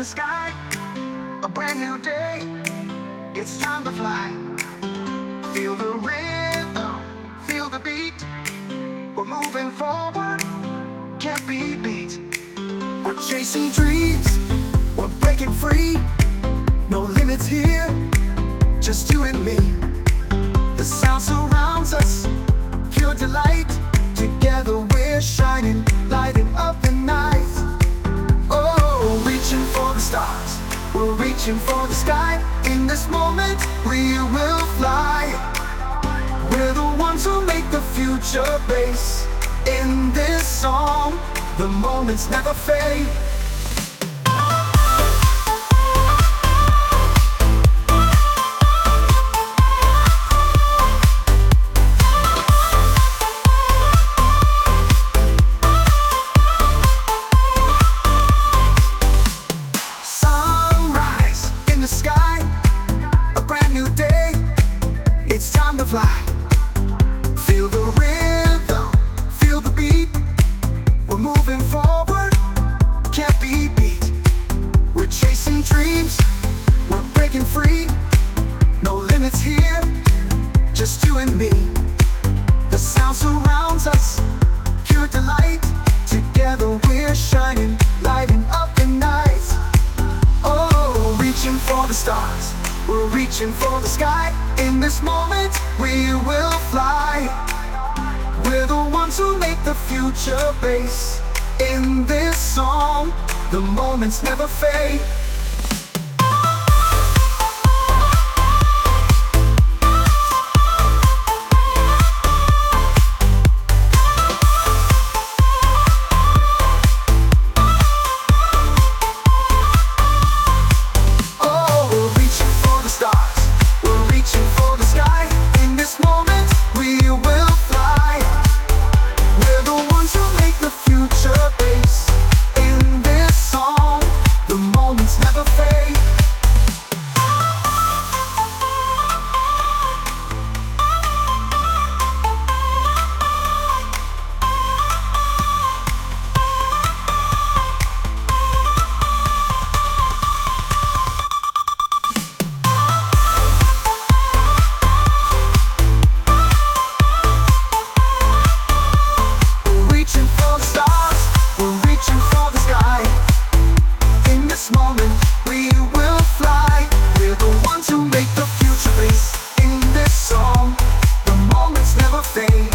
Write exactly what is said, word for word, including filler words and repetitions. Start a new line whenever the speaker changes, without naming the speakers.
sky, a brand new day. It's time to fly. Feel the rhythm, feel the beat. We're moving forward, can't be beat. We're chasing dreams, we're breaking free. No limits here, just you and me. The sound surrounds us, pure delight. Together we're shining, lighting up the night. Oh, reaching for the stars, we're reaching for the sky. In this moment we will fly. We're the ones who make the future base. In this song, the moments never fade. Sunrise in the sky, a brand new day. It's time to fly. Feel the rhythm, feel the beat. We're moving forward, can't be beat. We're chasing dreams, we're breaking free. No limits here, just you and me. The sound surrounds us, pure delight. Together we're shining, lighting up the night. Oh, reaching for the stars, we're reaching for the sky. In this moment we will fly. We're the ones who make the future base. In this song, the moments never fade. Oh, we're reaching for the stars, we're reaching for the sky. In this moment we will fly. We're the ones who make the future base. In this song, the moments never fade. We're reaching for the stars, we're reaching for the sky. In this moment we will fly. We're the ones who make the future base. In this song, the moments never fade.